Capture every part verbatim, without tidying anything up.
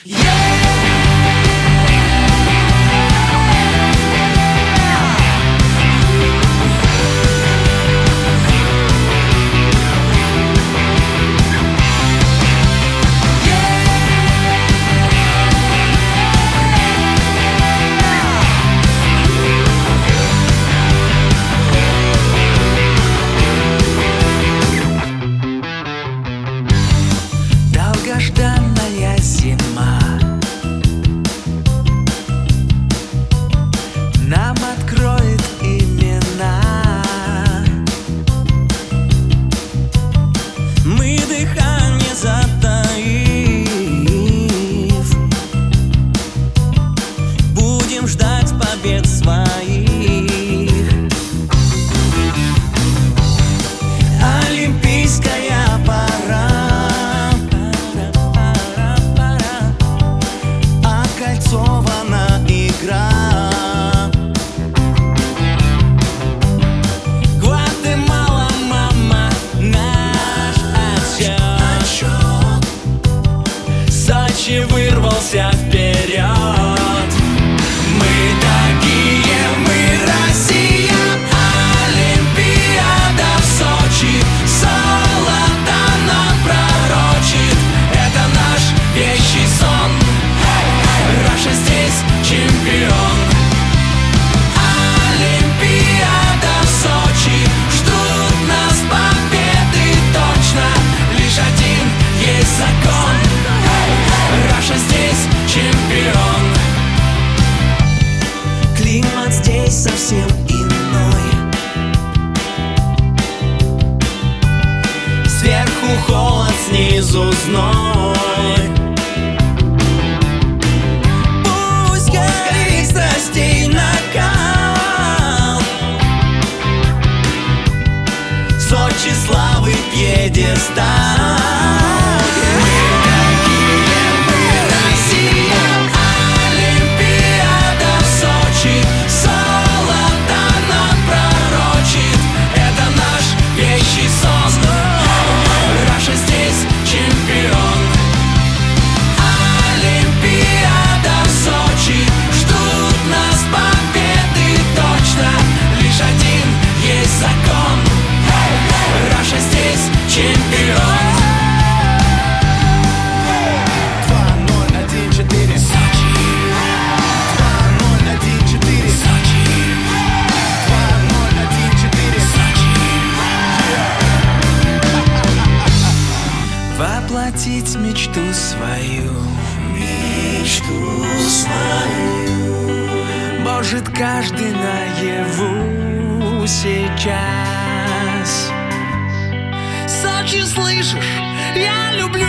Долгожданная зима нам откроет имена. Мы дыхание затаив, будем ждать побед своих. Олимпийская пора, окольцована игра. Гватемала, мама, наш отсчет. Сочи вырвался вперед. Мы такие, мы Россия. Олимпиада в Сочи, золото нам пророчит. Это наш вещий сон. Раша здесь чемпион. Олимпиада в Сочи, ждут нас победы точно. Лишь один есть закон. Раша здесь чемпион. Климат здесь совсем иной. Сверху холод, снизу зной. Сочи славы пьедестал. Мы такие, мы Россия. Олимпиада в Сочи, золото нам пророчит. Это наш вещий сон. Раша здесь чемпион. Олимпиада в Сочи, ждут нас победы точно. Лишь один есть закон. Раша здесь чемпион. Два ноль один четыре Сочи. Два ноль один четыре Сочи. Два ноль один четыре Сочи. Воплотить мечту свою, мечту свою может каждый наяву сейчас. Сочи, слышишь? Я люблю,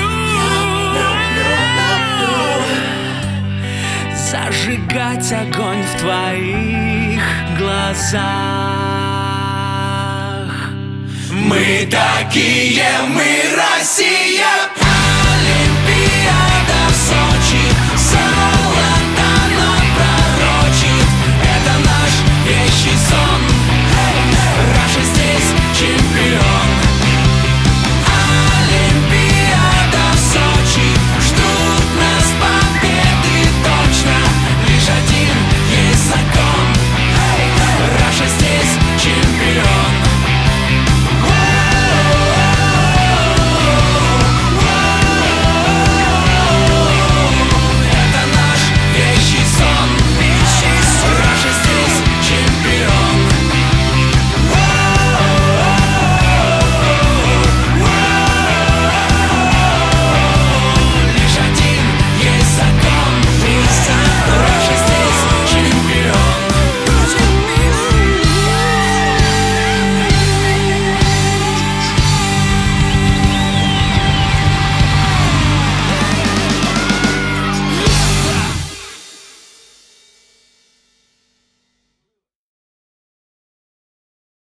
зажигать огонь в твоих глазах. Мы такие, мы Россия.